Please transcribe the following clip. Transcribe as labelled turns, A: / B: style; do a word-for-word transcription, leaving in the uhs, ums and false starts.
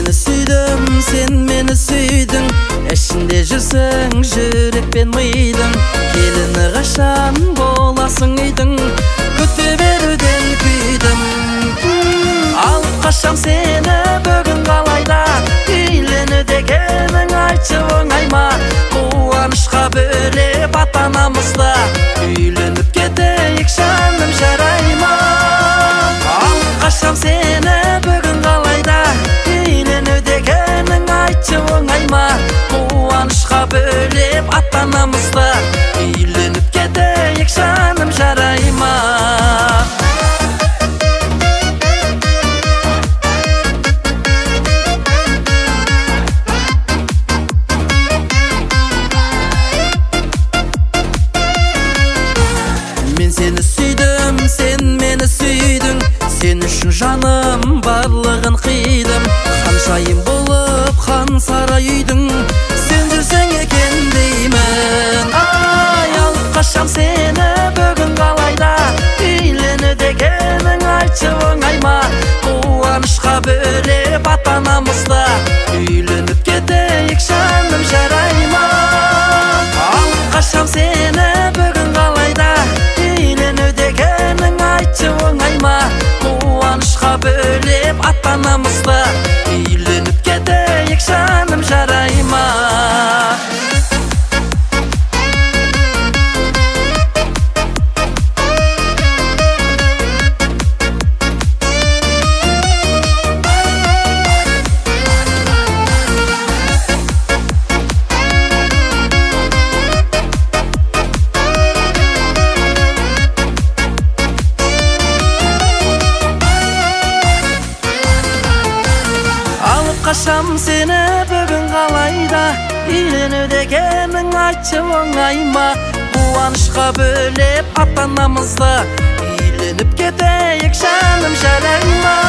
A: seni süydüm, sen meni süydün. Eşinde жүрсең, жүрекпен мыйдың. Келіні қашан боласың үйдің, күте беруден күйдім. Алып қашам сені бүгін қалайда, үйлену дегенің айтшы оңай ма? Қуанышқа бөлеп ата-анамызды, үйленіп кетейік жаным жарай ма? Алып қашам сені бүгін қалайда, үйлену дегенің айтшы оңай ма? Қуанышқа бөлеп ата-анамызды, үйленіп кетейік жаным жарай ма? Мен сені сүйдім, сен мені сүйдің. Сен үшін жаным барлығын қидым. Ханшайым болып хан сарай үйдің, сен жүрсең екен деймін. Ай, алып қашам сені бүгін қалайда, үйлену дегенің айтшы оңай ма? Қуанышқа бөлеп ата-анамызды, үйленіп кетейік жаным жарай ма? Алып қашам сені бүгін қалайда, үйлену дегенің айтшы оңай ма? Қуанышқа бөлеп ата-анамызды, үйленіп кетейік жаным жарай ма? Қашам сені бүгін қалайда, үйлену дегенің айтшы оңай ма? Қуанышқа бөлеп ата-анамызды, үйленіп кетейік жаным жарай ма?